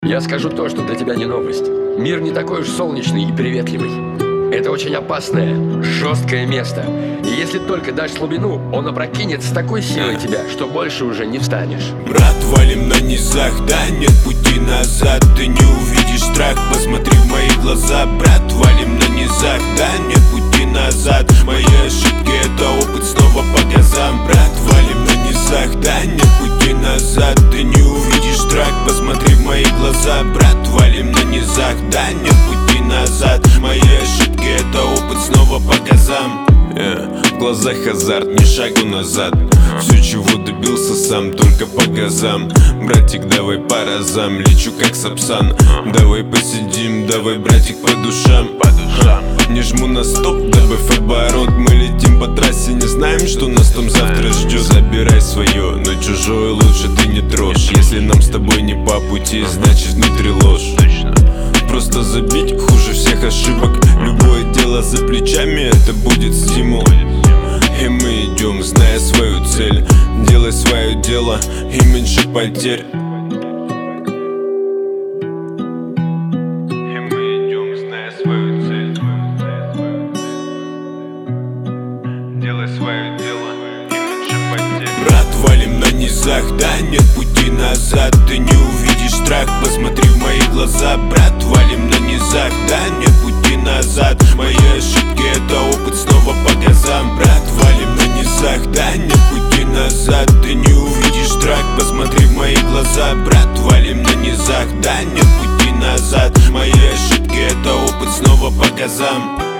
Я скажу то, что для тебя не новость. Мир не такой уж солнечный и приветливый. Это очень опасное, жесткое место. И если только дашь слабину, он опрокинет с такой силой тебя, что больше уже не встанешь. Брат, валим на низах, да нет пути назад. Ты не увидишь страх, посмотри в мои глаза. Брат, валим на низах, да нет пути назад. Мои ошибки — это опыт снова по газам. Брат, валим на низах, да нет пути назад. Ты не увидишь страх, посмотри в мои глаза. Брат, валим на низах, да нет пути назад. Мои ошибки — это опыт снова по газам. В глазах азарт, ни шагу назад. Все, чего добился сам, только по газам. Братик, давай по разам, лечу как Сапсан. Давай посидим, давай, братик, по душам. Не жму на стоп, добавь оборот. Мы летим по трассе, не знаем, что нас там завтра ждет. Забирай свое, но чужое лучше ты не трожь. Если нам с тобой не по пути, значит внутри ложь. Просто забить хуже всех ошибок. Любое дело за плечами, это будет стимул. И мы идем, зная свою цель. Делай свое дело и меньше потерь. И мы идем, зная свою цель. Делай свое дело и меньше потерь. Брат, валим на низах, да нет пути назад. Ты не увидишь страх, посмотри в мои глаза. Брат, валим на низах, да нет пути назад. Мои ошибки — это опыт снова по газам. Брат, валим на низах, да нет пути назад. Ты не увидишь страх, посмотри в мои глаза. Брат, валим на низах, да нет пути назад. Мои ошибки — это опыт снова по газам.